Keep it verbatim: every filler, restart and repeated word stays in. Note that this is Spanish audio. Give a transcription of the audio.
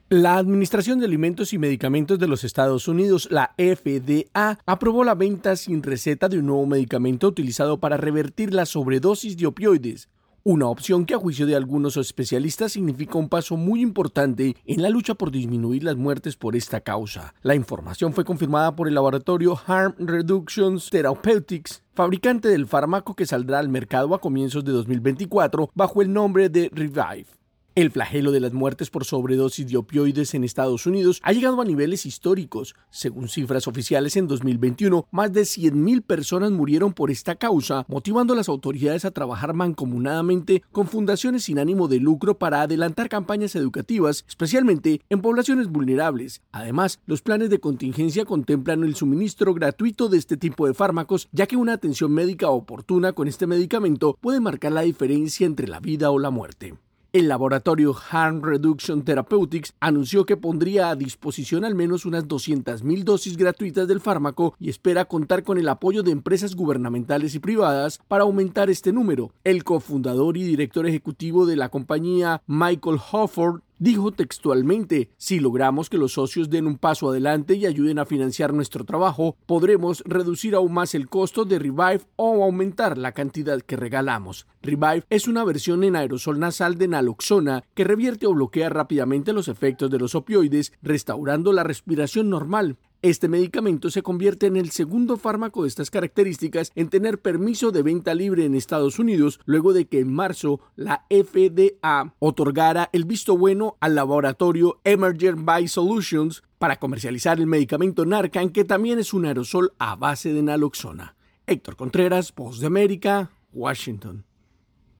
La Administración de Alimentos y Medicamentos de los Estados Unidos, la F D A, aprobó la venta sin receta de un nuevo medicamento utilizado para revertir la sobredosis de opioides, una opción que a juicio de algunos especialistas significa un paso muy importante en la lucha por disminuir las muertes por esta causa. La información fue confirmada por el laboratorio Harm Reduction Therapeutics, fabricante del fármaco que saldrá al mercado a comienzos de dos mil veinticuatro bajo el nombre de Revive. El flagelo de las muertes por sobredosis de opioides en Estados Unidos ha llegado a niveles históricos. Según cifras oficiales, en dos mil veintiuno, más de cien mil personas murieron por esta causa, motivando a las autoridades a trabajar mancomunadamente con fundaciones sin ánimo de lucro para adelantar campañas educativas, especialmente en poblaciones vulnerables. Además, los planes de contingencia contemplan el suministro gratuito de este tipo de fármacos, ya que una atención médica oportuna con este medicamento puede marcar la diferencia entre la vida o la muerte. El laboratorio Harm Reduction Therapeutics anunció que pondría a disposición al menos unas doscientas mil dosis gratuitas del fármaco y espera contar con el apoyo de empresas gubernamentales y privadas para aumentar este número. El cofundador y director ejecutivo de la compañía, Michael Hofford, dijo textualmente: si logramos que los socios den un paso adelante y ayuden a financiar nuestro trabajo, podremos reducir aún más el costo de Revive o aumentar la cantidad que regalamos. Revive es una versión en aerosol nasal de naloxona que revierte o bloquea rápidamente los efectos de los opioides, restaurando la respiración normal. Este medicamento se convierte en el segundo fármaco de estas características en tener permiso de venta libre en Estados Unidos, luego de que en marzo la F D A otorgara el visto bueno al laboratorio Emergent Biosolutions para comercializar el medicamento Narcan, que también es un aerosol a base de naloxona. Héctor Contreras, Voz de América, Washington.